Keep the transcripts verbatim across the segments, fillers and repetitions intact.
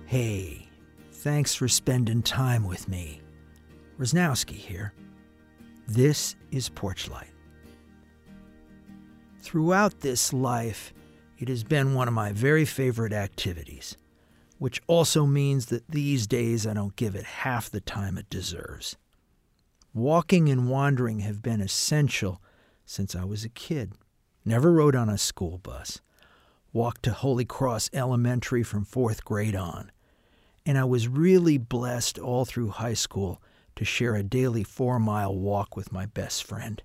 Hey, thanks for spending time with me. Rosnowski here. This is Porch Light. Throughout this life, it has been one of my very favorite activities, which also means that these days I don't give it half the time it deserves. Walking and wandering have been essential since I was a kid. Never rode on a school bus. Walked to Holy Cross Elementary from fourth grade on. And I was really blessed all through high school to share a daily four-mile walk with my best friend.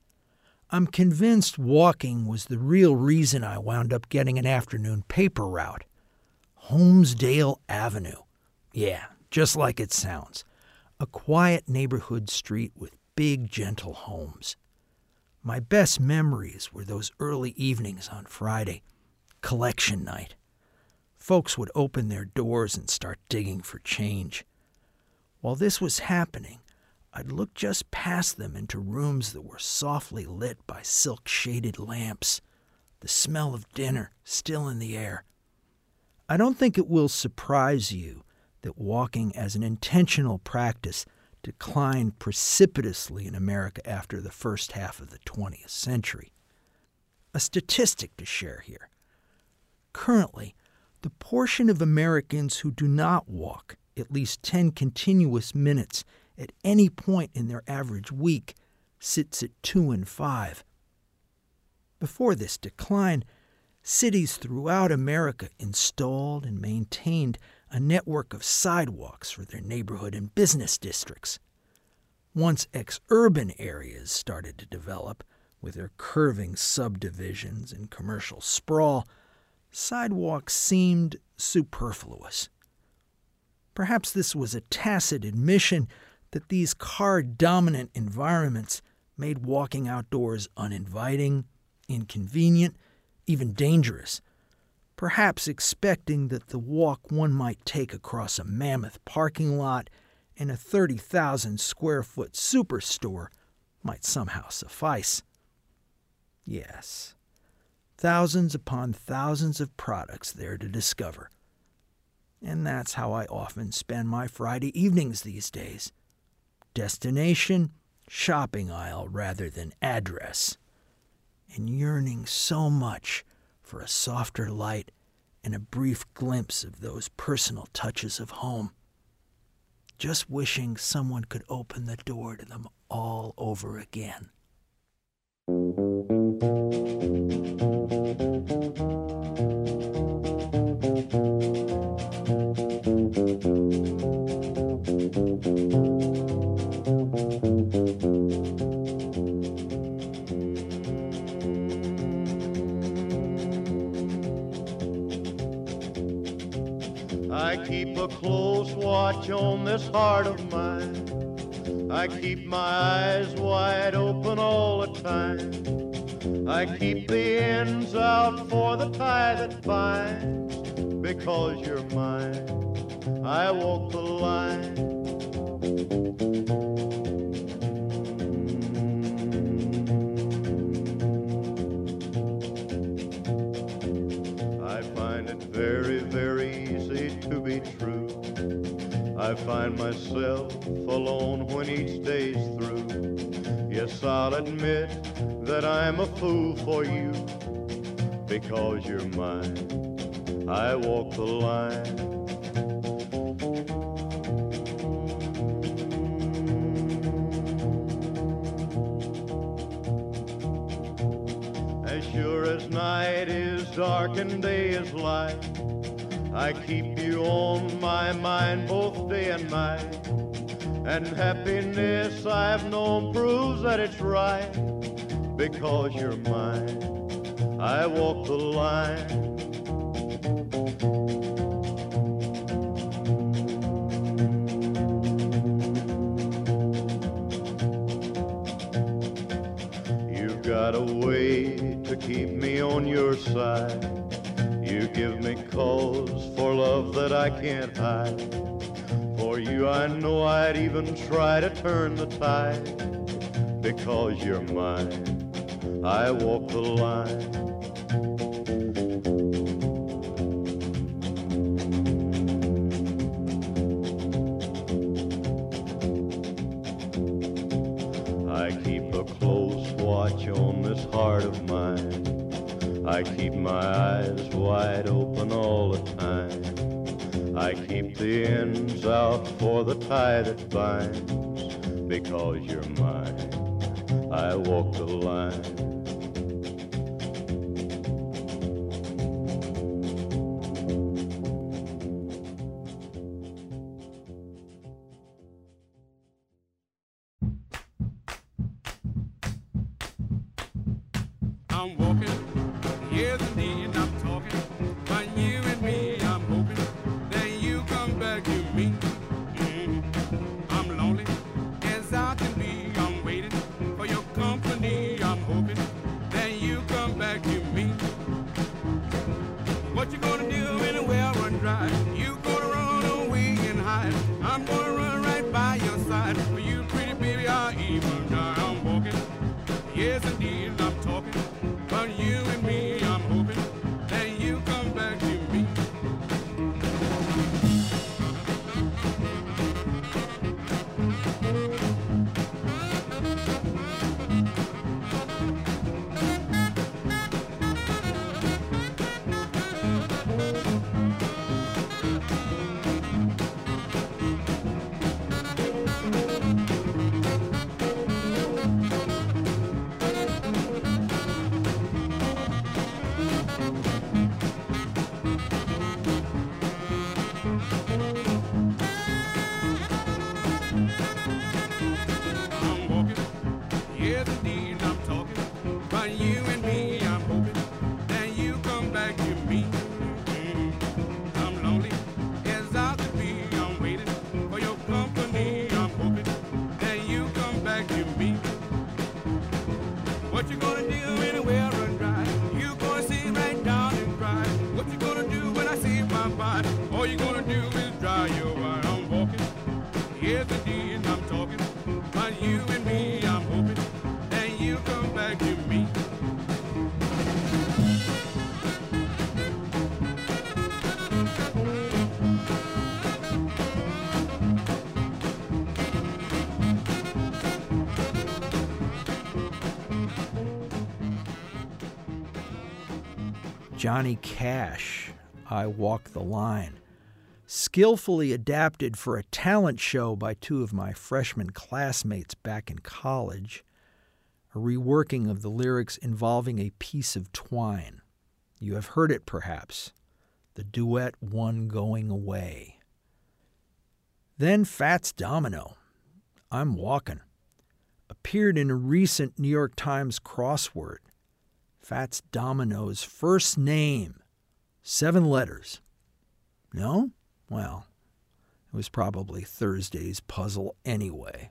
I'm convinced walking was the real reason I wound up getting an afternoon paper route. Holmesdale Avenue. Yeah, just like it sounds. A quiet neighborhood street with big, gentle homes. My best memories were those early evenings on Friday, collection night. Folks would open their doors and start digging for change. While this was happening, I'd look just past them into rooms that were softly lit by silk-shaded lamps, the smell of dinner still in the air. I don't think it will surprise you that walking as an intentional practice declined precipitously in America after the first half of the twentieth century. A statistic to share here. Currently, the portion of Americans who do not walk at least ten continuous minutes at any point in their average week sits at two in five. Before this decline, cities throughout America installed and maintained a network of sidewalks for their neighborhood and business districts. Once ex-urban areas started to develop, with their curving subdivisions and commercial sprawl, sidewalks seemed superfluous. Perhaps this was a tacit admission that these car-dominant environments made walking outdoors uninviting, inconvenient, even dangerous, perhaps expecting that the walk one might take across a mammoth parking lot and a thirty thousand square foot superstore might somehow suffice. Yes, thousands upon thousands of products there to discover. And that's how I often spend my Friday evenings these days. Destination, shopping aisle rather than address. And yearning so much for a softer light and a brief glimpse of those personal touches of home. Just wishing someone could open the door to them all over again. I keep a close watch on this heart of mine. I keep my eyes wide open all the time. I keep the ends out for the tie that binds. Because you're mine, I walk the line. I find it very, very easy to be true. I find myself alone when each day's through. Yes, I'll admit that I'm a fool for you. Because you're mine, I walk the line. As sure as night is dark and day is light, I keep you on my mind both day and night. And happiness I've known proves that it's right. Because you're mine, I walk the line. You've got a way to keep me on your side. You give me cause for love that I can't hide. For you I know I'd even try to turn the tide. Because you're mine, I walk the line. watch on this heart of mine. I keep my eyes wide open all the time. I keep the ends out for the tie that binds. Because you're mine, I walk the line. I'm walking, yes indeed, I'm talking. But you and me, I'm hoping that you come back to me. Mm-hmm. I'm lonely as I can be. I'm waiting for your company. I'm hoping that you come back to me. What you gonna do when the well run dry? You gonna run away and hide. I'm gonna run right by your side. For you, pretty baby, I'll even die. I'm walking, yes indeed, I'm talking. But you and me, I'm hoping that you come back to me. I'm walking, yes indeed, I'm talking. But you and me, I'm hoping that you come back to me. Mm-hmm. I'm lonely as I could be. I'm waiting for your company. I'm hoping that you come back to me. What you gonna do when the well run dry? You gonna sit right down and cry. What you gonna do when I see my body? All you gonna do is dry your eye. I'm walking, yes indeed, I'm talking. But you and me, I'm hoping that you come back to me. Johnny Cash, I Walk the Line, skillfully adapted for a talent show by two of my freshman classmates back in college, a reworking of the lyrics involving a piece of twine. You have heard it, perhaps, the duet One Going Away. Then Fats Domino, I'm Walkin', appeared in a recent New York Times crossword. Fats Domino's first name, seven letters. No? Well, it was probably Thursday's puzzle anyway.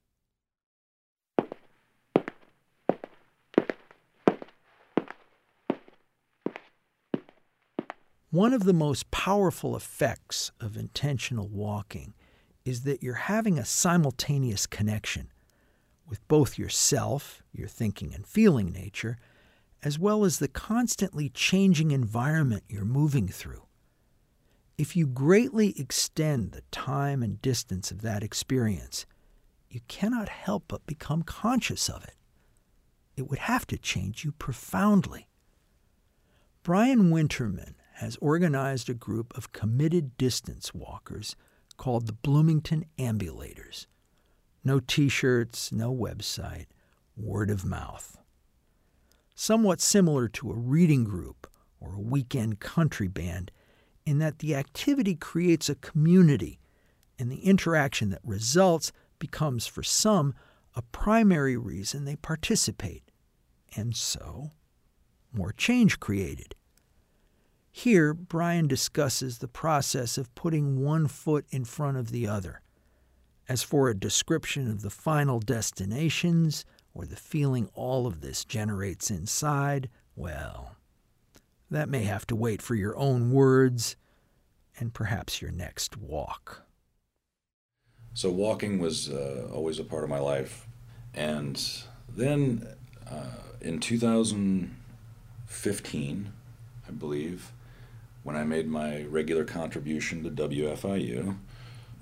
One of the most powerful effects of intentional walking is that you're having a simultaneous connection with both yourself, your thinking and feeling nature, as well as the constantly changing environment you're moving through. If you greatly extend the time and distance of that experience, you cannot help but become conscious of it. It would have to change you profoundly. Brian Winterman has organized a group of committed distance walkers called the Bloomington Ambulators. No t-shirts, no website, word of mouth. Somewhat similar to a reading group or a weekend country band, in that the activity creates a community, and the interaction that results becomes, for some, a primary reason they participate, and so, more change created. Here, Brian discusses the process of putting one foot in front of the other. As for a description of the final destinations, or the feeling all of this generates inside, well, that may have to wait for your own words and perhaps your next walk. So walking was uh, always a part of my life. And then uh, in two thousand fifteen, I believe, when I made my regular contribution to W F I U,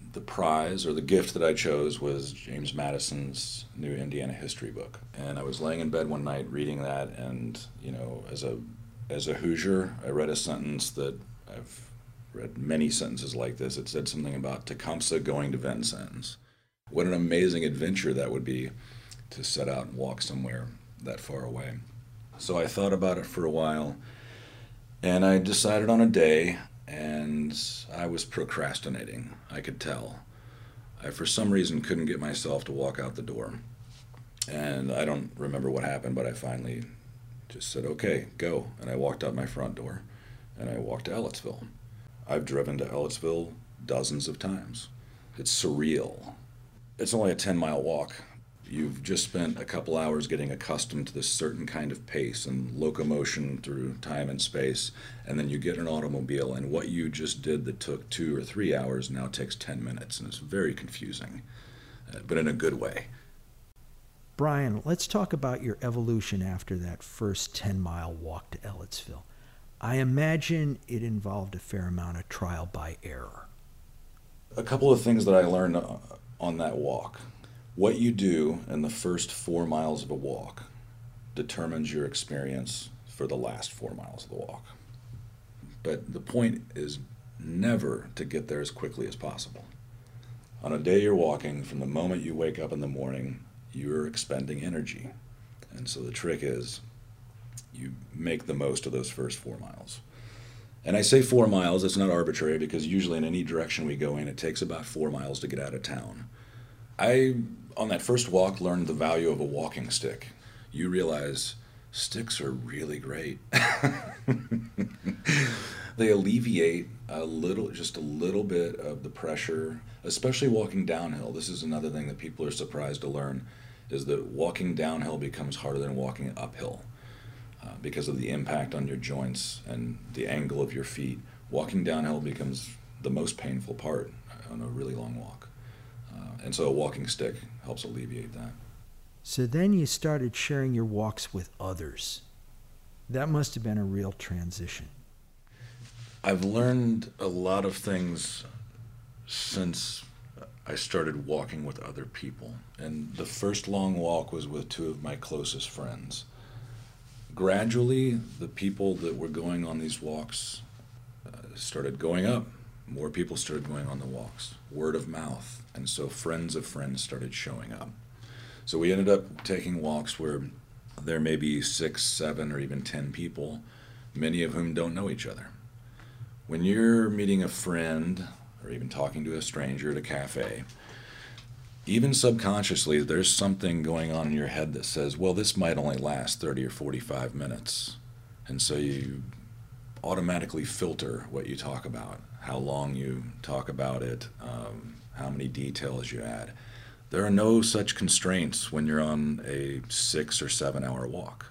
the prize or the gift that I chose was James Madison's new Indiana history book. And I was laying in bed one night reading that, and, you know, as a as a Hoosier, I read a sentence that I've read many sentences like this. It said something about Tecumseh going to Vincennes. What an amazing adventure that would be to set out and walk somewhere that far away. So I thought about it for a while, and I decided on a day, and I was procrastinating. I could tell. I, for some reason, couldn't get myself to walk out the door. And I don't remember what happened, but I finally just said, okay, go. And I walked out my front door, and I walked to Ellettsville. I've driven to Ellettsville dozens of times. It's surreal. It's only a ten-mile walk. You've just spent a couple hours getting accustomed to this certain kind of pace and locomotion through time and space, and then you get an automobile, and what you just did that took two or three hours now takes ten minutes, and it's very confusing, uh, but in a good way. Brian, let's talk about your evolution after that first ten-mile walk to Ellettsville. I imagine it involved a fair amount of trial by error. A couple of things that I learned on that walk. What you do in the first four miles of a walk determines your experience for the last four miles of the walk. But the point is never to get there as quickly as possible. On a day you're walking, from the moment you wake up in the morning, you're expending energy. And so the trick is you make the most of those first four miles. And I say four miles, it's not arbitrary, because usually in any direction we go in, it takes about four miles to get out of town. I, on that first walk, learned the value of a walking stick. You realize sticks are really great. They alleviate a little, just a little bit of the pressure, especially walking downhill. This is another thing that people are surprised to learn, is that walking downhill becomes harder than walking uphill uh, because of the impact on your joints and the angle of your feet. Walking downhill becomes the most painful part on a really long walk. Uh, and so a walking stick helps alleviate that. So then you started sharing your walks with others. That must have been a real transition. I've learned a lot of things since I started walking with other people. And the first long walk was with two of my closest friends. Gradually, the people that were going on these walks uh, started going up. More people started going on the walks. Word of mouth. And so friends of friends started showing up. So we ended up taking walks where there may be six, seven, or even ten people, many of whom don't know each other. When you're meeting a friend or even talking to a stranger at a cafe, even subconsciously, there's something going on in your head that says, well, this might only last thirty or forty-five minutes. And so you automatically filter what you talk about, how long you talk about it, um, how many details you add. There are no such constraints when you're on a six or seven hour walk.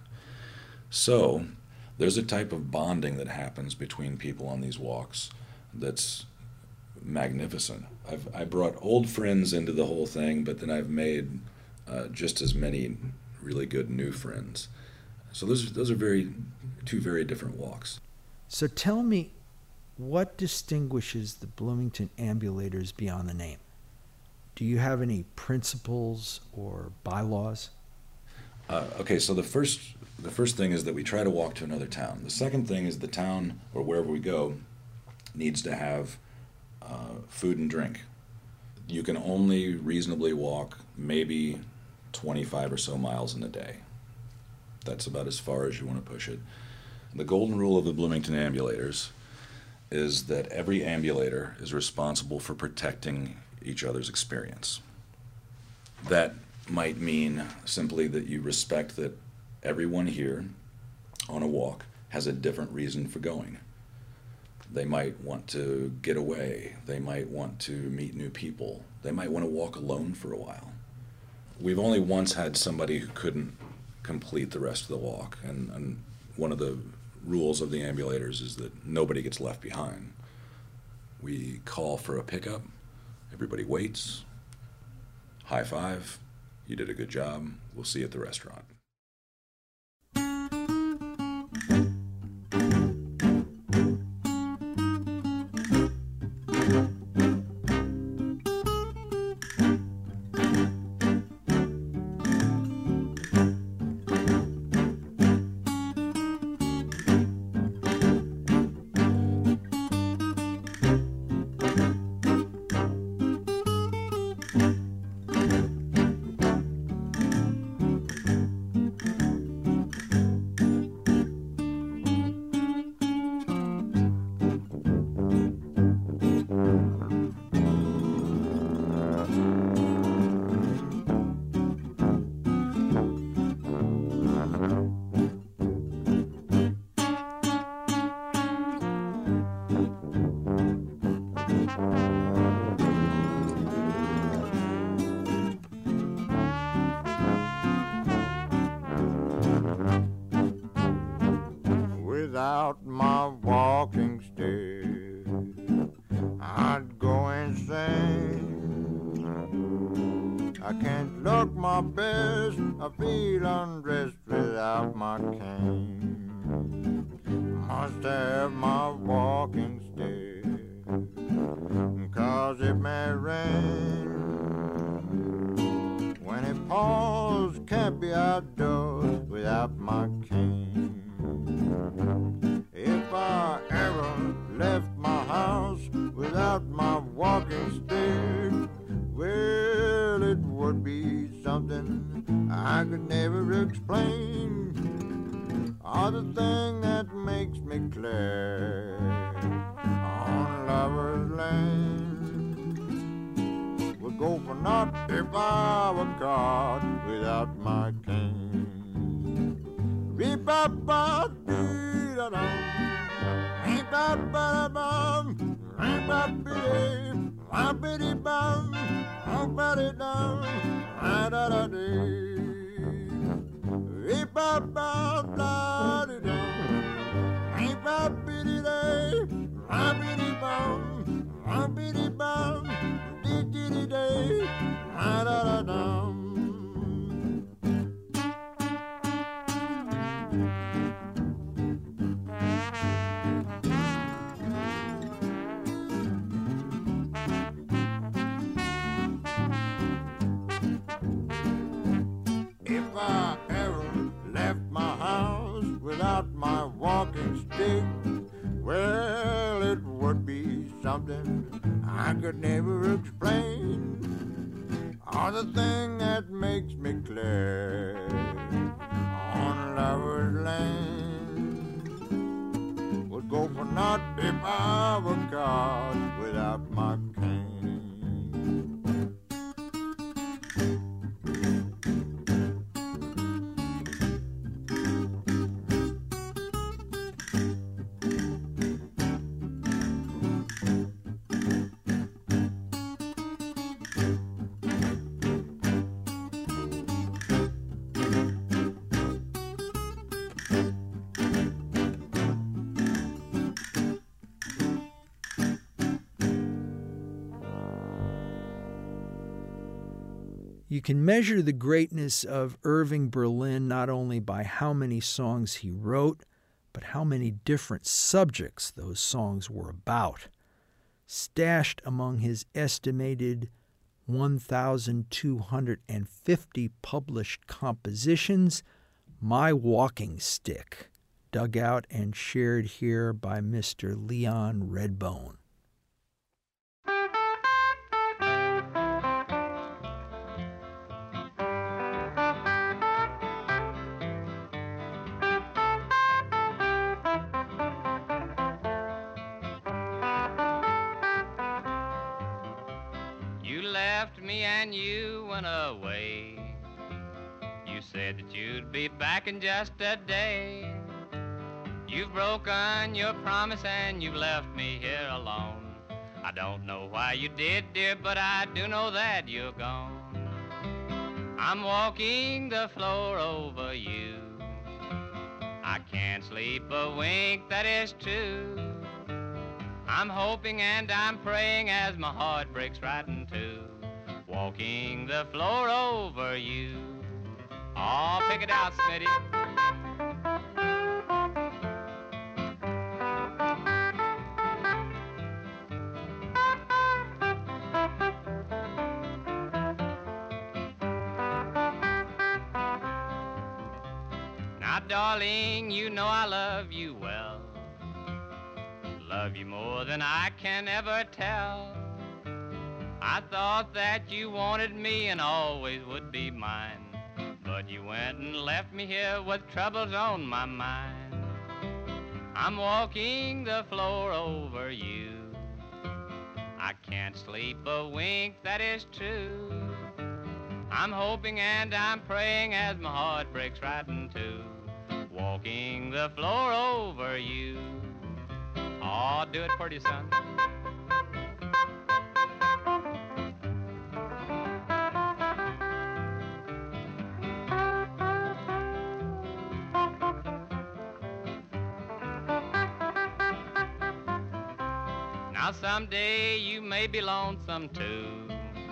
So there's a type of bonding that happens between people on these walks that's magnificent. I've I brought old friends into the whole thing, but then I've made uh, just as many really good new friends. So those those are very two very different walks. So tell me, what distinguishes the Bloomington Ambulators beyond the name? Do you have any principles or bylaws? Uh, okay, so the first the first thing is that we try to walk to another town. The second thing is the town, or wherever we go, needs to have uh, food and drink. You can only reasonably walk maybe twenty-five or so miles in a day. That's about as far as you want to push it. The golden rule of the Bloomington Ambulators is that every ambulator is responsible for protecting each other's experience. That might mean simply that you respect that everyone here on a walk has a different reason for going. They might want to get away. They might want to meet new people. They might want to walk alone for a while. We've only once had somebody who couldn't complete the rest of the walk, and, and one of the rules of the ambulators is that nobody gets left behind. We call for a pickup. Everybody waits. High five. You did a good job. We'll see you at the restaurant. without my walking stick. I'd go insane. I can't look my best, I feel undressed without my cane. Must have my walking stick, 'cause it may rain. When it pours, can't be outdoors without my cane. If I ever left my house without my walking stick, well, it would be something I could never explain. Or the thing that makes me clear on Lover's Lane would go for naught if I were caught without my cane. Be-ba-ba-dee-da-dum, be-ba-ba-da-bum, be-ba-ba-dee, ba-ba-dee-bum, ba-ba-dee-dum, da-da-da-dee. Be-ba-ba-blah-dee-dum, be-ba-ba-dee-day, ba-ba-dee-bum, ba-ba-dee-bum, dee-dee-dee-day, da-da-da-dum. If I ever left my house without my walking stick, well, it would be something I could never explain. Or the thing that makes me clear on Lover's Lane would go for naught if I were caught without my cane. You can measure the greatness of Irving Berlin not only by how many songs he wrote, but how many different subjects those songs were about. Stashed among his estimated one thousand two hundred fifty published compositions, My Walking Stick, dug out and shared here by Mister Leon Redbone. Me and you went away. You said that you'd be back in just a day. You've broken your promise and you've left me here alone. I don't know why you did, dear, but I do know that you're gone. I'm walking the floor over you. I can't sleep a wink, that is true. I'm hoping and I'm praying as my heart breaks right in two. Walking the floor over you. Oh, pick it out, Smitty. Now, darling, you know I love you well. Love you more than I can ever tell. I thought that you wanted me and always would be mine, but you went and left me here with troubles on my mind. I'm walking the floor over you. I can't sleep a wink, that is true. I'm hoping and I'm praying as my heart breaks right in two. Walking the floor over you. Oh, do it pretty, son. Now someday you may be lonesome too.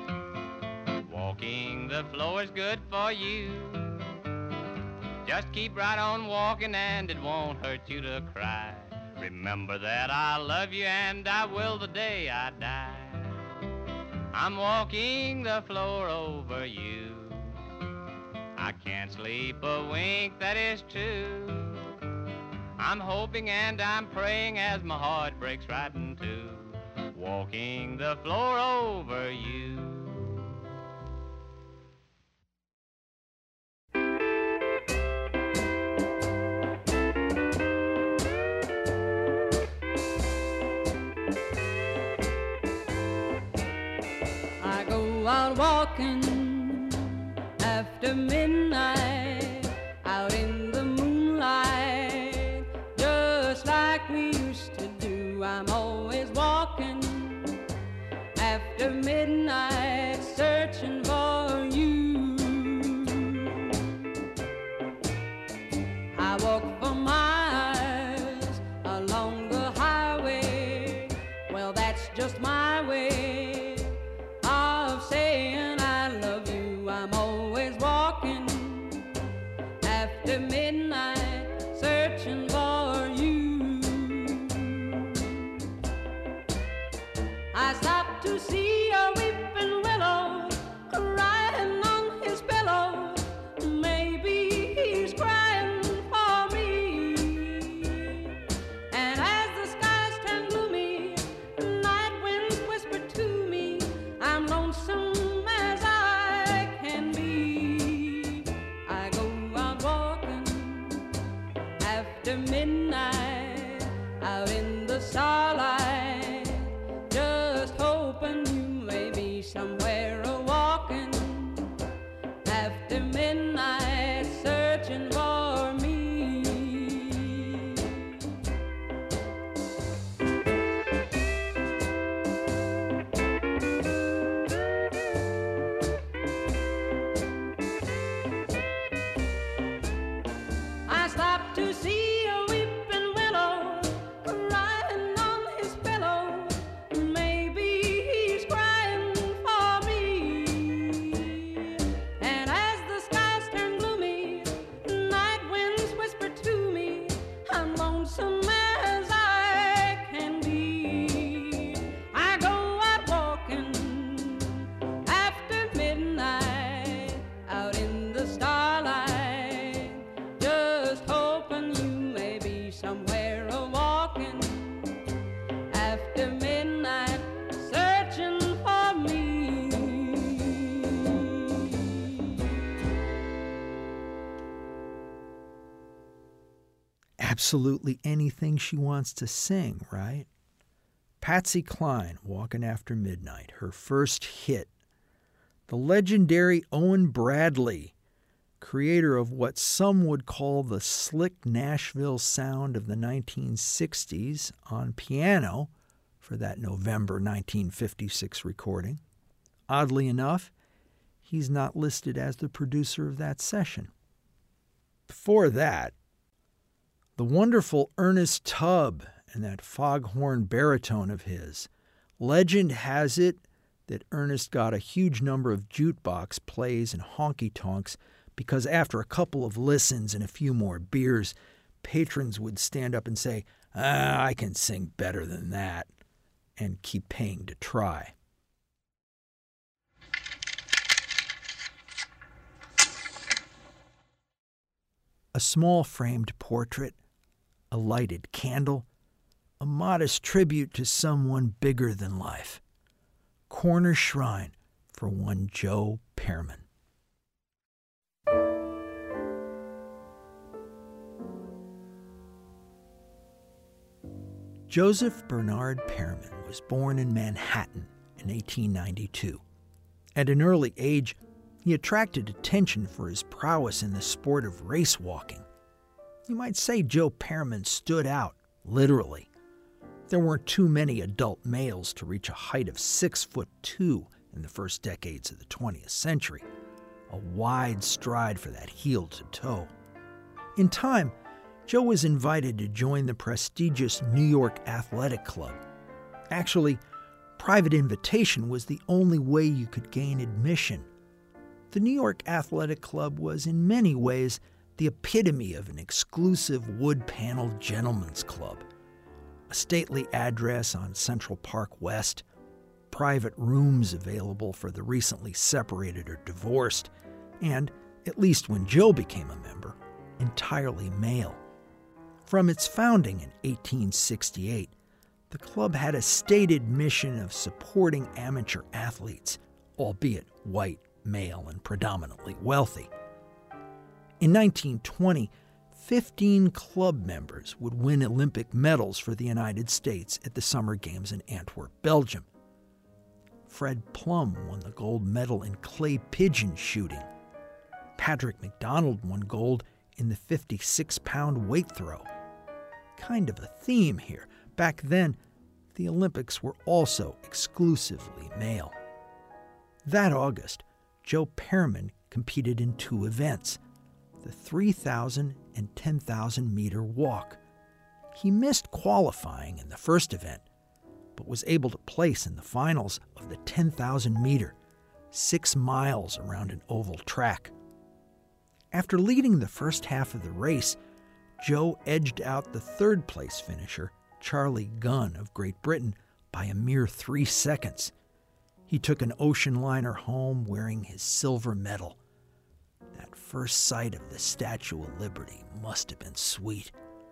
Walking the floor is good for you. Just keep right on walking and it won't hurt you to cry. Remember that I love you and I will the day I die. I'm walking the floor over you. I can't sleep a wink, that is true. I'm hoping and I'm praying as my heart breaks right in two. Walking the floor over you. I go out walking after midnight, out in the moonlight, just like we used to do. I'm always walking after midnight, searching for you. I walk for miles along the highway. Well, that's just my way of saying I love you. I'm always walking after midnight, searching for you. I stopped to see a weeping willow crying on his pillow. Maybe he's crying for me. And as the skies turn gloomy, night winds whisper to me, I'm lonesome as I can be. I go out walking after midnight, out in the starlight, just hoping you may be somewhere a walking after midnight, searching for me. I stopped to see a weeping willow crying on his pillow. Maybe he's crying for me. And as the skies turn gloomy, night winds whisper to me, I'm lonesome as I can be. I go out walking after midnight, out in the starlight, just hoping you may be somewhere a walking after midnight, searching for me. Absolutely anything she wants to sing, right? Patsy Cline, Walking After Midnight, her first hit. The legendary Owen Bradley, creator of what some would call the slick Nashville sound of the nineteen sixties, on piano for that November nineteen fifty-six recording. Oddly enough, he's not listed as the producer of that session. Before that, the wonderful Ernest Tubb and that foghorn baritone of his. Legend has it that Ernest got a huge number of jukebox plays and honky-tonks because after a couple of listens and a few more beers, patrons would stand up and say, ah, I can sing better than that, and keep paying to try. A small framed portrait, a lighted candle, a modest tribute to someone bigger than life. Corner shrine for one Joe Pearman. Joseph Bernard Pearman was born in Manhattan in eighteen ninety-two. At an early age, he attracted attention for his prowess in the sport of race walking. You might say Joe Pearman stood out, literally. There weren't too many adult males to reach a height of six foot two in the first decades of the twentieth century, a wide stride for that heel to toe. In time, Joe was invited to join the prestigious New York Athletic Club. Actually, private invitation was the only way you could gain admission. The New York Athletic Club was in many ways the epitome of an exclusive wood-paneled gentleman's club. A stately address on Central Park West, private rooms available for the recently separated or divorced, and, at least when Joe became a member, entirely male. From its founding in eighteen sixty-eight, the club had a stated mission of supporting amateur athletes, albeit white, male, and predominantly wealthy. In nineteen twenty, fifteen club members would win Olympic medals for the United States at the Summer Games in Antwerp, Belgium. Fred Plum won the gold medal in clay pigeon shooting. Patrick McDonald won gold in the fifty-six pound weight throw. Kind of a theme here. Back then, the Olympics were also exclusively male. That August, Joe Pearman competed in two events, the three thousand and ten thousand meter walk. He missed qualifying in the first event, but was able to place in the finals of the ten thousand meter, six miles around an oval track. After leading the first half of the race, Joe edged out the third-place finisher, Charlie Gunn of Great Britain, by a mere three seconds. He took an ocean liner home wearing his silver medal. That first sight of the Statue of Liberty must have been sweet.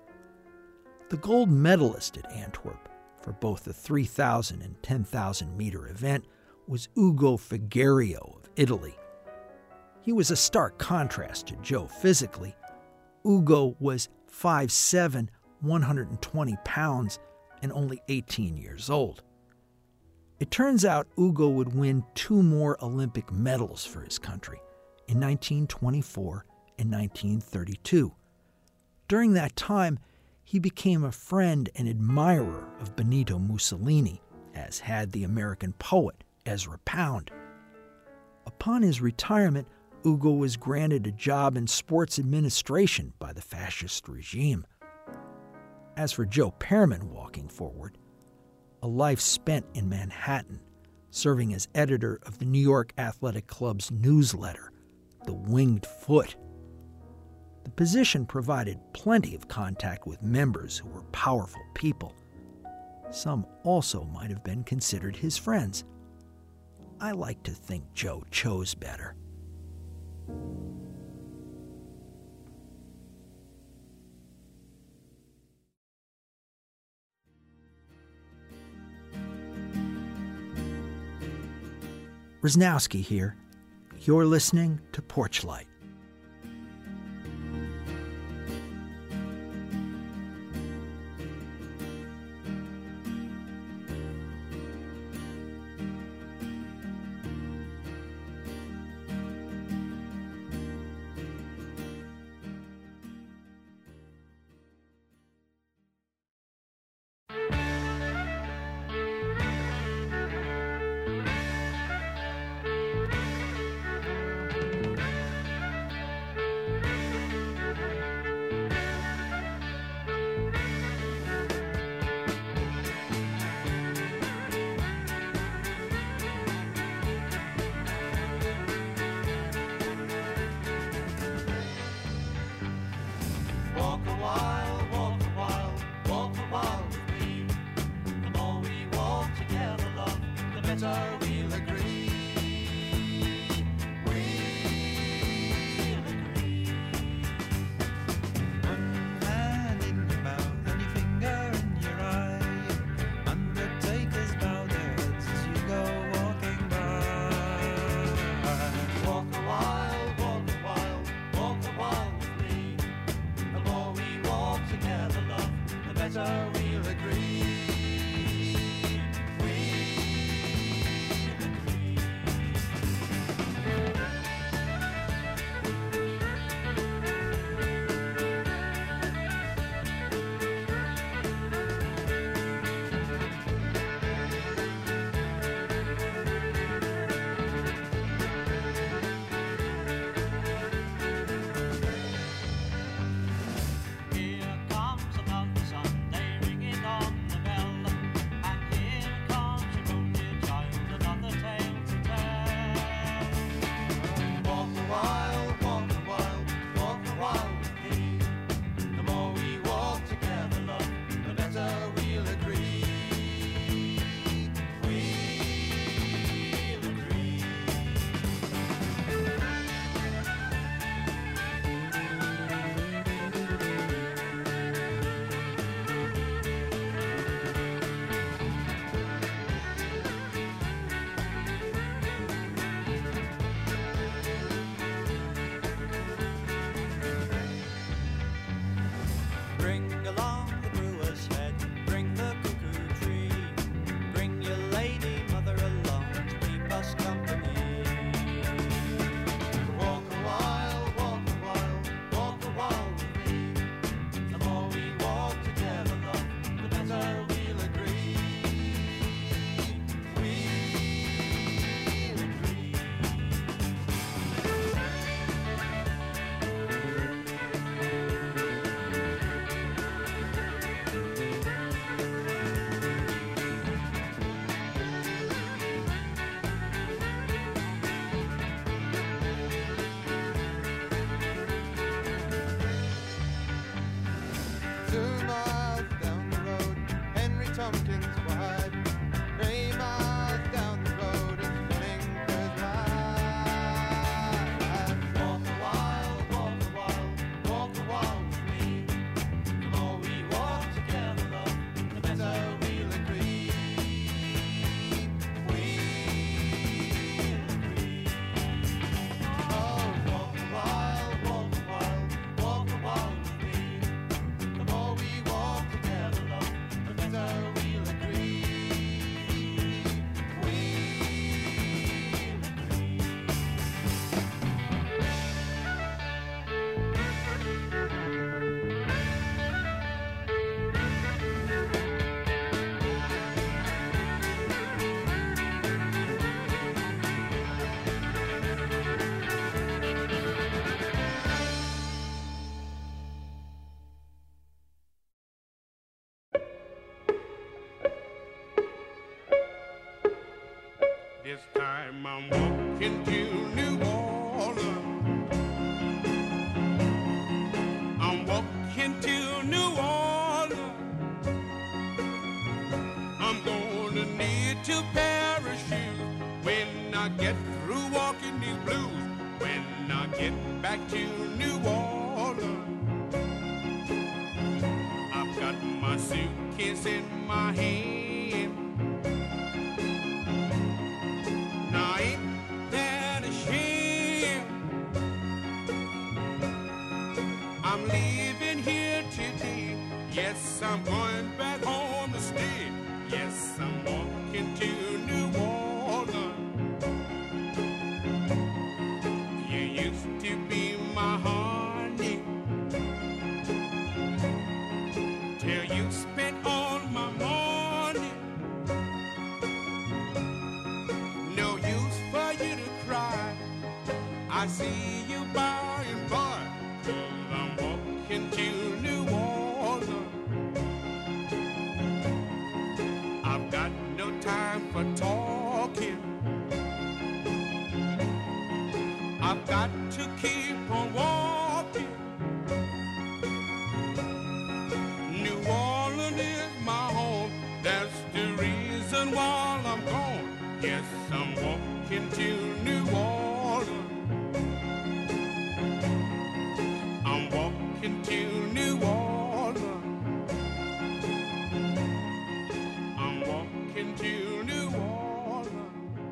The gold medalist at Antwerp for both the three thousand and ten thousand meter event was Ugo Figueiredo of Italy. He was a stark contrast to Joe physically. Ugo was five foot seven, one hundred twenty pounds, and only eighteen years old. It turns out Ugo would win two more Olympic medals for his country, in nineteen twenty-four and nineteen thirty-two. During that time, he became a friend and admirer of Benito Mussolini, as had the American poet Ezra Pound. Upon his retirement, Ugo was granted a job in sports administration by the fascist regime. As for Joe Pearman walking forward, a life spent in Manhattan, serving as editor of the New York Athletic Club's newsletter, The Winged Foot. The position provided plenty of contact with members who were powerful people. Some also might have been considered his friends. I like to think Joe chose better. Rosnowski here. You're listening to Porchlight. Here comes another Sunday ringing. pumpkins wide. Three miles down the road is Billinger's ride. Walk a while, walk a while, walk a while with me. The more we walk together, love, the better we'll agree. We'll agree. Oh, walk a while, walk a while, walk a while with me. The more we walk together, love, the better we'll agree. We'll agree. This time I'm walking to New Orleans. I'm walking to New Orleans. I'm gonna need to parachute when I get through walking these blues. When I get back to New Orleans, I've got my suitcase in my hand. Now ain't that a shame? I'm leaving here today. Yes, I'm going back home to stay. Yes, I'm walking to New Orleans. You used to be my honey till you spent all my money. No use for you to cry. I see you by and by. 'Cause I'm walking to New Orleans. I've got no time for talking. I've got to keep on walking. New Orleans is my home. That's the reason why I'm gone. Yes, I'm walking to New Orleans. I'm walking to New Orleans. I'm walking to New Orleans.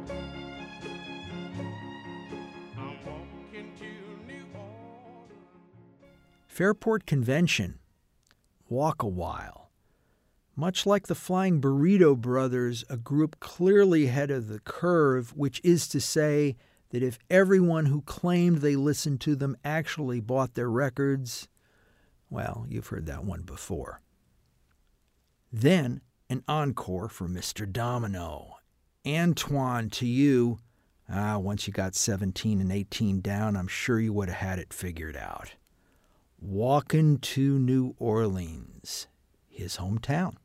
I'm walking to New Orleans. Fairport Convention. Walk a while. Much like the Flying Burrito Brothers, a group clearly ahead of the curve, which is to say that if everyone who claimed they listened to them actually bought their records, well, you've heard that one before. Then an encore for Mister Domino. Antoine, to you. Ah, once you got seventeen and eighteen down, I'm sure you would have had it figured out. Walkin' to New Orleans, his hometown.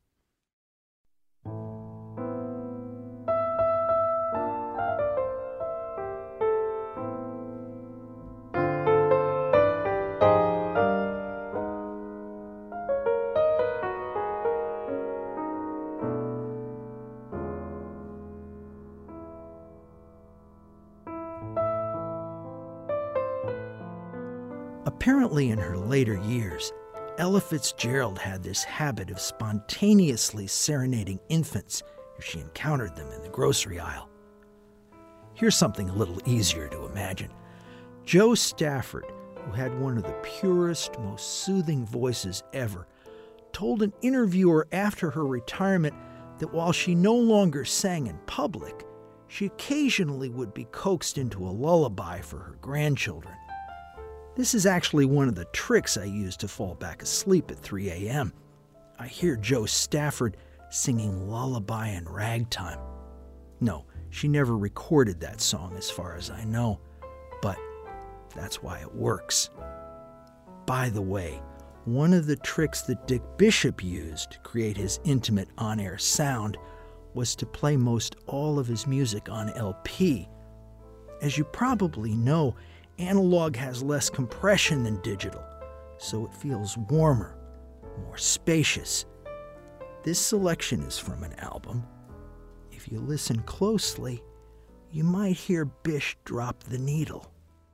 Apparently in her later years, Ella Fitzgerald had this habit of spontaneously serenading infants if she encountered them in the grocery aisle. Here's something a little easier to imagine. Jo Stafford, who had one of the purest, most soothing voices ever, told an interviewer after her retirement that while she no longer sang in public, she occasionally would be coaxed into a lullaby for her grandchildren. This is actually one of the tricks I use to fall back asleep at three a.m. I hear Jo Stafford singing Lullaby and Ragtime. No, she never recorded that song as far as I know, but that's why it works. By the way, one of the tricks that Dick Bishop used to create his intimate on-air sound was to play most all of his music on L P. As you probably know, analog has less compression than digital, so it feels warmer, more spacious. This selection is from an album. If you listen closely, you might hear Bish drop the needle.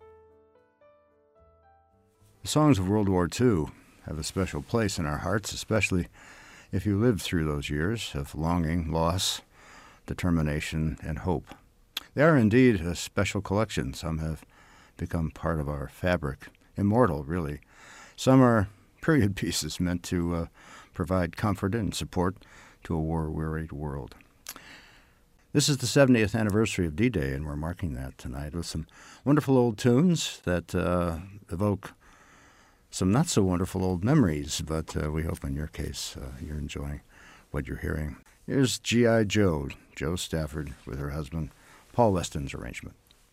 The songs of World War Two have a special place in our hearts, especially if you lived through those years of longing, loss, determination, and hope. They are indeed a special collection. Some have become part of our fabric, immortal, really. Some are period pieces meant to uh, provide comfort and support to a war-wearied world. This is the seventieth anniversary of D-Day, and we're marking that tonight with some wonderful old tunes that uh, evoke some not-so-wonderful old memories, but uh, we hope in your case uh, you're enjoying what you're hearing. Here's G I. Joe, Jo Stafford, with her husband, Paul Weston's arrangement.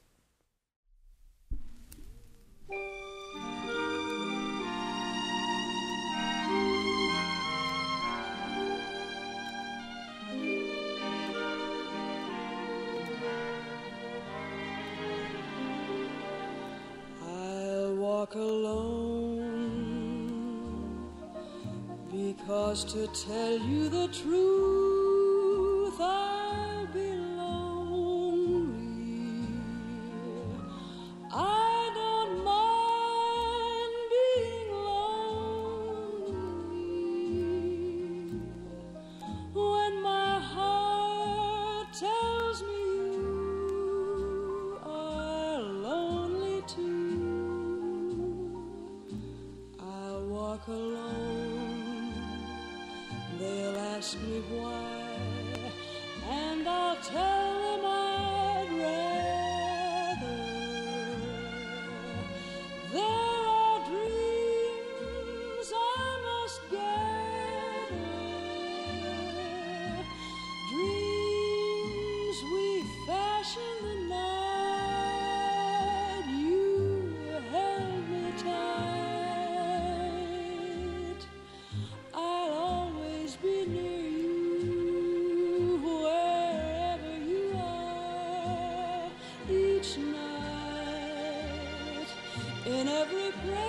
I'll walk alone, because to tell you the truth, I'll be lonely. I don't mind being lonely when my heart tells me you are lonely too. I'll walk alone, they'll ask me why, and I'll tell them I'd rather. There are dreams I must gather, dreams we fashioned the night you held me tight. I'll always be near you, wherever you are, each night, in every prayer.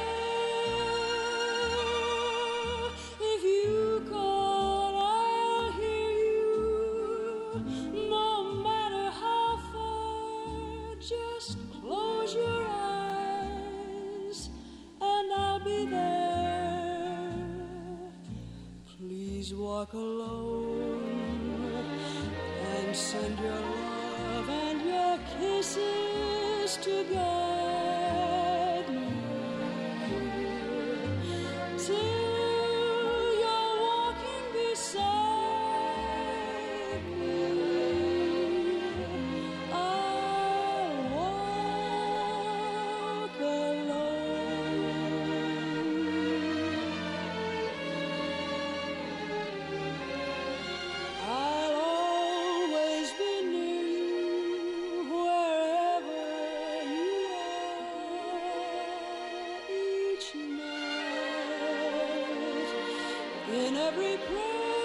If you call, I'll hear you, no matter how far. Just close your eyes, and I'll be there. Please walk alone and send your love and your kisses to guide me till you're walking beside me. I'll walk alone. I'll always be near you, wherever you are, each night, in every prayer.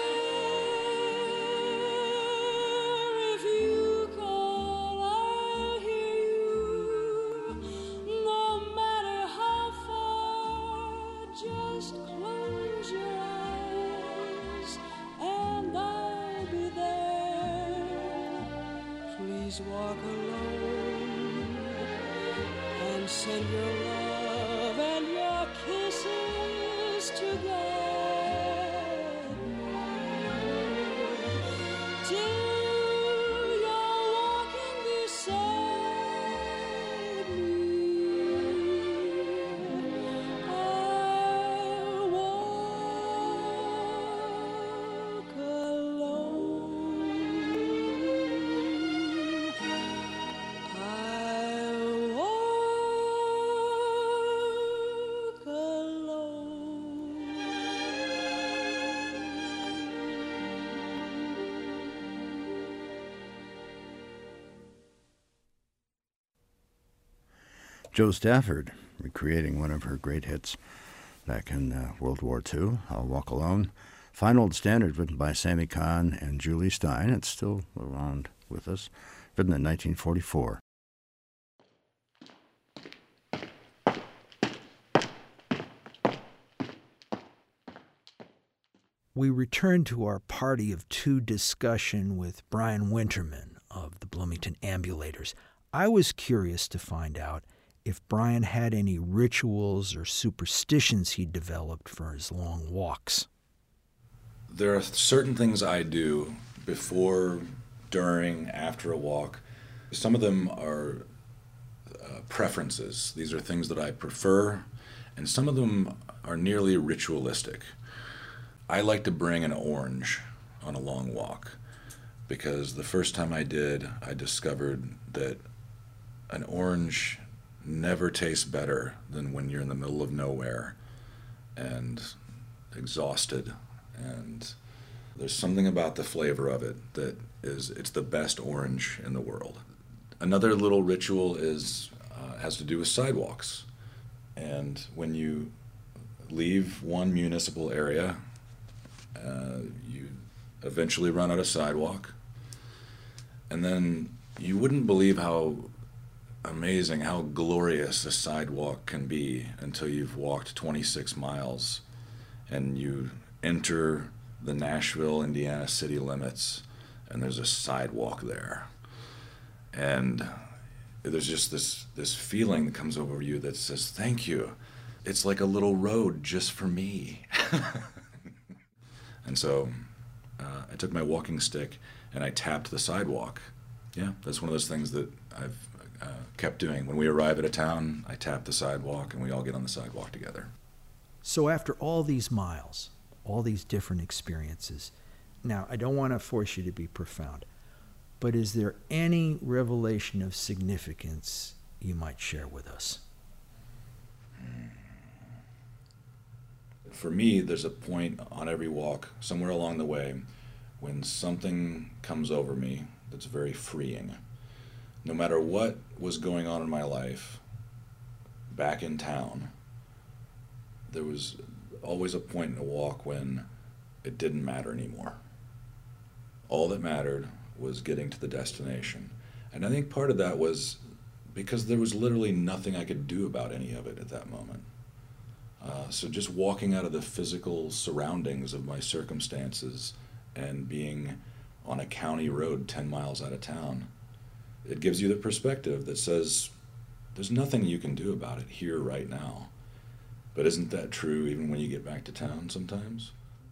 If you call, I'll hear you, no matter how far. Just close your eyes, and I'll be there. Please walk alone and send your love and your kisses to guide me till you're walking beside me. I'll walk alone. I'll walk alone. Jo Stafford, recreating one of her great hits back in uh, World War Two, I'll Walk Alone. Fine old standard written by Sammy Kahn and Julie Stein. It's still around with us, written in nineteen forty-four. we return to our party of two discussion with Brian Winterman of the Bloomington Ambulators. I was curious to find out if Brian had any rituals or superstitions he developed for his long walks. There are certain things I do before, during, after a walk. Some of them are uh, preferences. These are things that I prefer, and some of them are nearly ritualistic. I like to bring an orange on a long walk because the first time I did, I discovered that an orange never tastes better than when you're in the middle of nowhere and exhausted, and there's something about the flavor of it that is, it's the best orange in the world. Another little ritual is uh, has to do with sidewalks, and when you leave one municipal area, uh, you eventually run out of sidewalk, and then you wouldn't believe how amazing, how glorious a sidewalk can be until you've walked twenty-six miles and you enter the Nashville, Indiana city limits, and there's a sidewalk there. And there's just this, this feeling that comes over you that says, thank you. It's like a little road just for me. And so uh, I took my walking stick and I tapped the sidewalk. Yeah, that's one of those things that I've uh, kept doing. When we arrive at a town, I tap the sidewalk and we all get on the sidewalk together. So after all these miles, all these different experiences, now I don't want to force you to be profound, but is there any revelation of significance you might share with us? For me, there's a point on every walk, somewhere along the way, when something comes over me that's very freeing. No matter what was going on in my life back in town, there was always a point in a walk when it didn't matter anymore. All that mattered was getting to the destination. And I think part of that was because there was literally nothing I could do about any of it at that moment. Uh, so just walking out of the physical surroundings of my circumstances and being on a county road ten miles out of town, it gives you the perspective that says, there's nothing you can do about it here right now. But isn't that true even when you get back to town sometimes?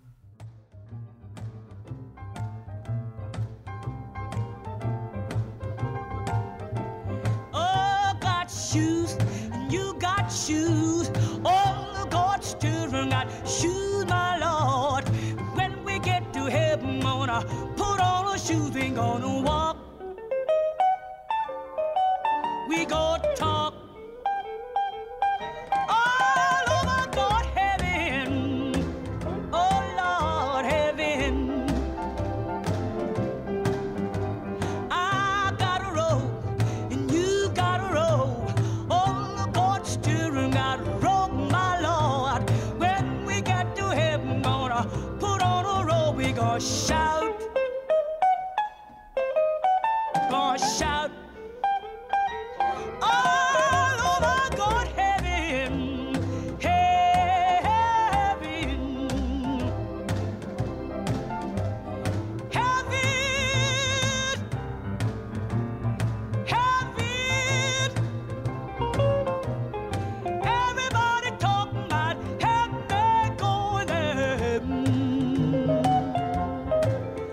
Oh, got shoes, and you got shoes. All God's children got shoes, my Lord. When we get to heaven, gonna put on our shoes, we gonna walk. We gonna talk. All over God heaven. Oh Lord heaven. I got a robe and you got a robe. All God's children got a robe, my Lord. When we get to heaven, gonna put on a robe, we gonna shout. Gonna shout. All over God heaven, heaven, heaven, heaven. Everybody talking about heaven, going to heaven.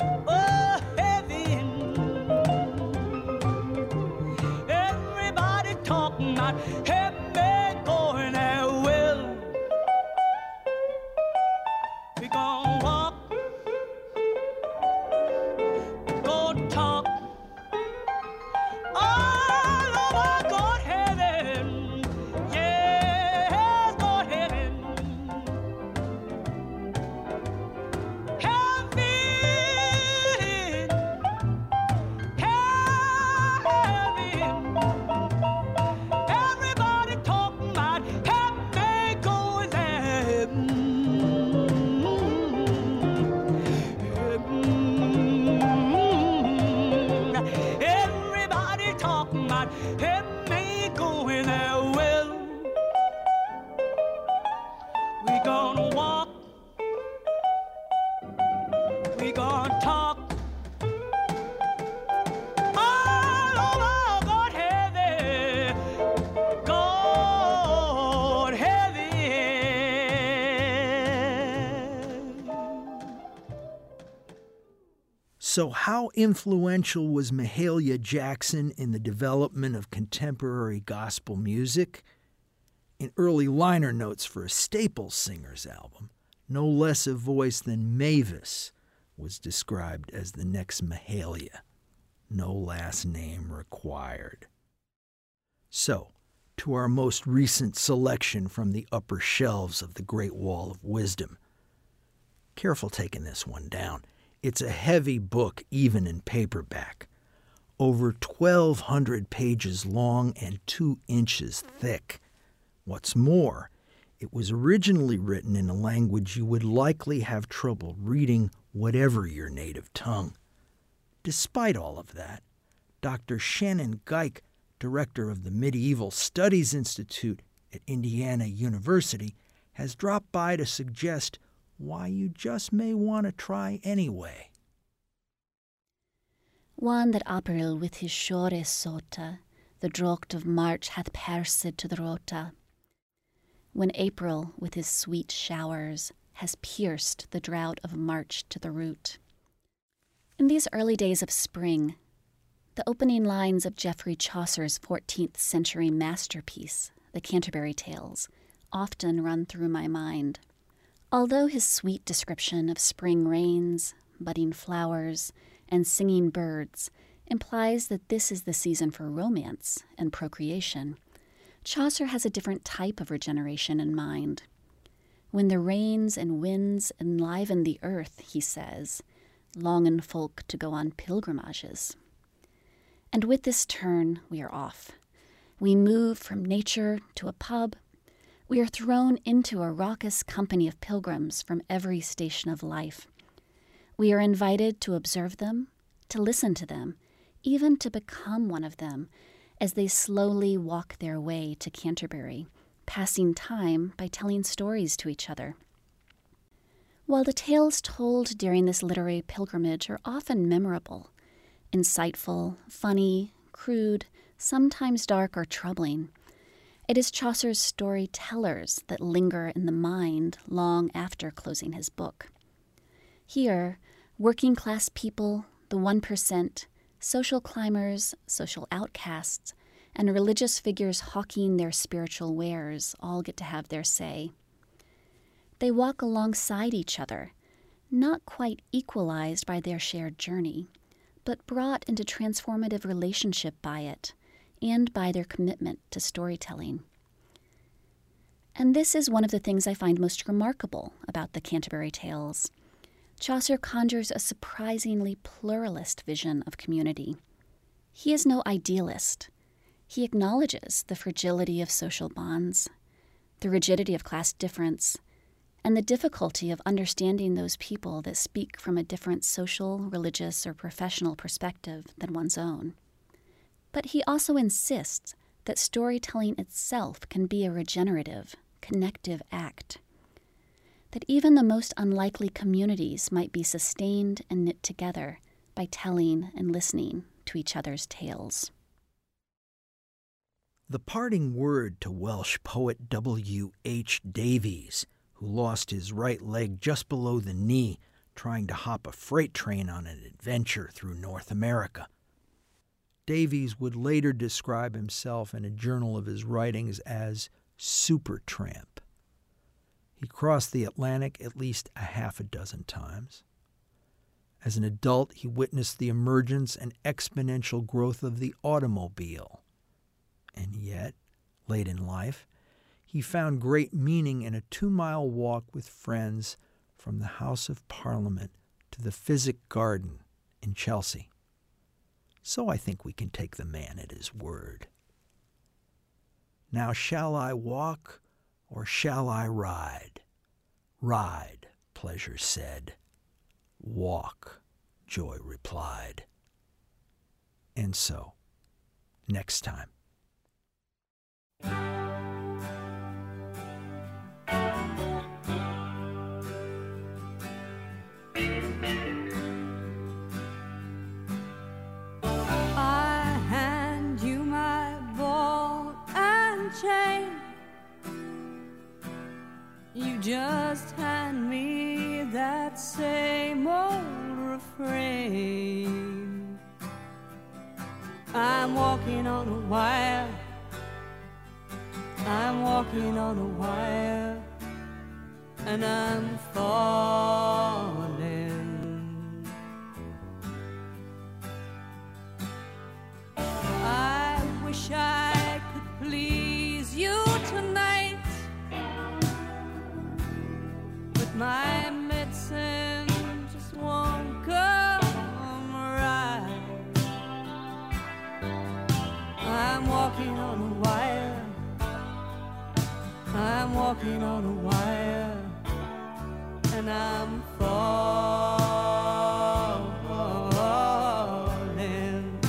we gonna talk all over God heavy, God heavy. So how influential was Mahalia Jackson in the development of contemporary gospel music? In early liner notes for a Staples Singers album, no less a voice than Mavis was described as the next Mahalia. No last name required. So, to our most recent selection from the upper shelves of the Great Wall of Wisdom. Careful taking this one down. It's a heavy book, even in paperback. Over twelve hundred pages long and two inches thick. What's more, it was originally written in a language you would likely have trouble reading, whatever your native tongue. Despite all of that, Doctor Shannon Geik, director of the Medieval Studies Institute at Indiana University, has dropped by to suggest why you just may want to try anyway. One that April with his shore sota, the drocht of March hath persed to the rota. When April with his sweet showers has pierced the drought of March to the root. In these early days of spring, the opening lines of Geoffrey Chaucer's fourteenth century masterpiece, The Canterbury Tales, often run through my mind. Although his sweet description of spring rains, budding flowers, and singing birds implies that this is the season for romance and procreation, Chaucer has a different type of regeneration in mind. When the rains and winds enliven the earth, he says, longen folk to go on pilgrimages. And with this turn, we are off. We move from nature to a pub. We are thrown into a raucous company of pilgrims from every station of life. We are invited to observe them, to listen to them, even to become one of them, as they slowly walk their way to Canterbury, passing time by telling stories to each other. While the tales told during this literary pilgrimage are often memorable, insightful, funny, crude, sometimes dark or troubling, it is Chaucer's storytellers that linger in the mind long after closing his book. Here, working-class people, the one percent, social climbers, social outcasts, and religious figures hawking their spiritual wares all get to have their say. They walk alongside each other, not quite equalized by their shared journey, but brought into transformative relationship by it and by their commitment to storytelling. And this is one of the things I find most remarkable about the Canterbury Tales. Chaucer conjures a surprisingly pluralist vision of community. He is no idealist. He acknowledges the fragility of social bonds, the rigidity of class difference, and the difficulty of understanding those people that speak from a different social, religious, or professional perspective than one's own. But he also insists that storytelling itself can be a regenerative, connective act, that even the most unlikely communities might be sustained and knit together by telling and listening to each other's tales. The parting word to Welsh poet W H Davies, who lost his right leg just below the knee trying to hop a freight train on an adventure through North America. Davies would later describe himself in a journal of his writings as Supertramp. He crossed the Atlantic at least a half a dozen times. As an adult, he witnessed the emergence and exponential growth of the automobile. And yet, late in life, he found great meaning in a two-mile walk with friends from the House of Parliament to the Physic Garden in Chelsea. So I think we can take the man at his word. Now shall I walk, or shall I ride? Ride, Pleasure said. Walk, Joy replied. And so, next time. old refrain. I'm walking on a wire. I'm walking on a wire, and I'm falling. I wish I could please you tonight, but my medicine just won't come right. I'm walking on a wire. I'm walking on a wire, and I'm falling.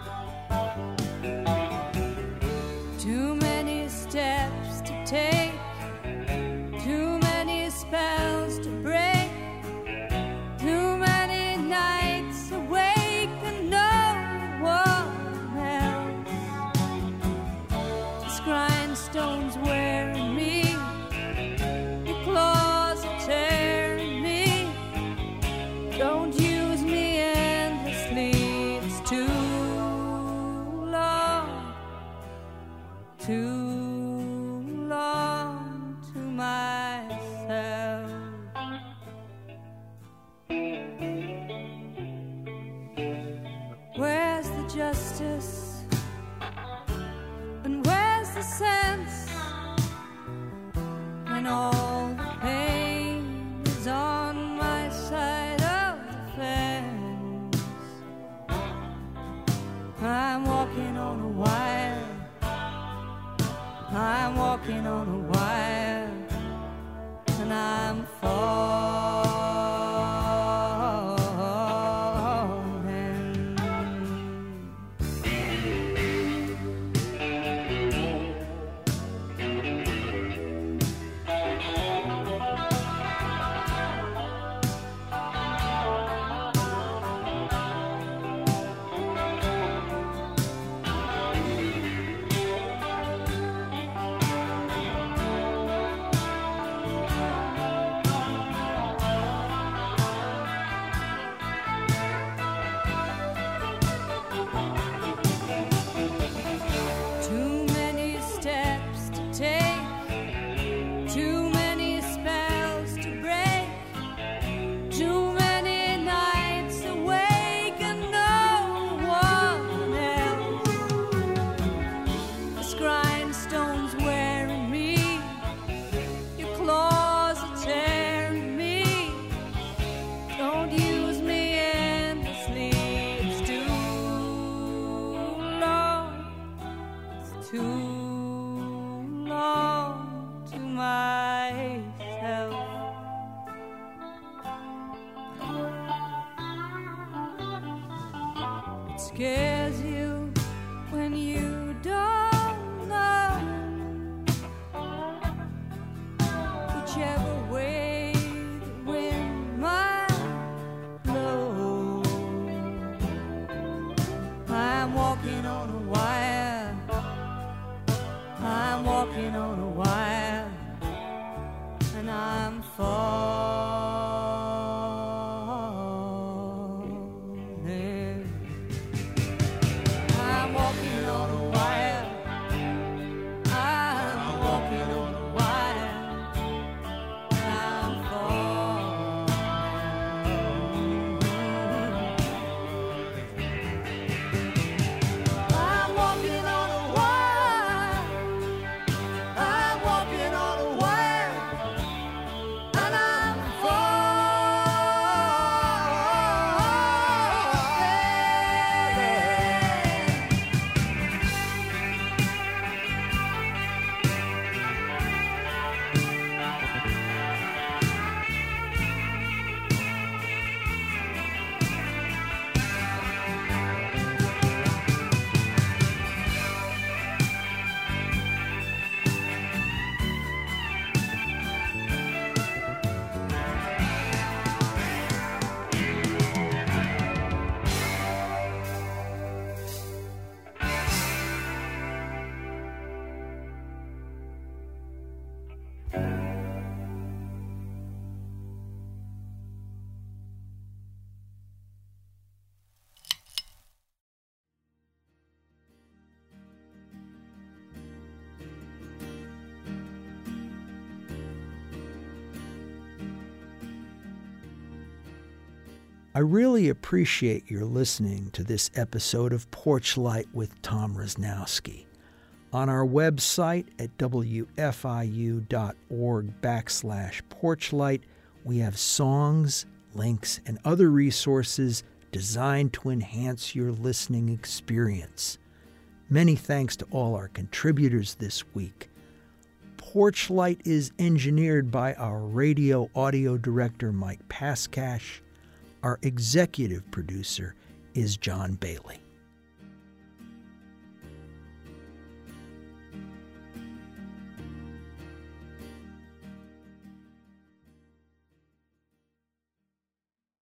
Too many steps to take, too many spells to break, too many nights awake and no one else. This grindstone's wearing me, your claws are tearing me. Don't use me endlessly, it's too long, too long to myself. Where's the justice? And where's the sense? When all the pain is on my side of the fence. I'm walking on a wire. I'm walking on a wire, and I'm falling. Too many steps to take, too many spells to break, too many nights awake and no one else. This grindstone's wearing me, your claws are tearing me. Don't use me endlessly, it's too long, it's too long to myself. It scares you when you don't know whichever way the wind might blow. I'm walking on a wire. I'm walking on a wire, and I'm falling. I really appreciate your listening to this episode of Porchlight with Tom Rosnowski. On our website at w f i u dot org backslash porchlight, we have songs, links, and other resources designed to enhance your listening experience. Many thanks to all our contributors this week. Porchlight is engineered by our radio audio director, Mike Paskash. Our executive producer is John Bailey.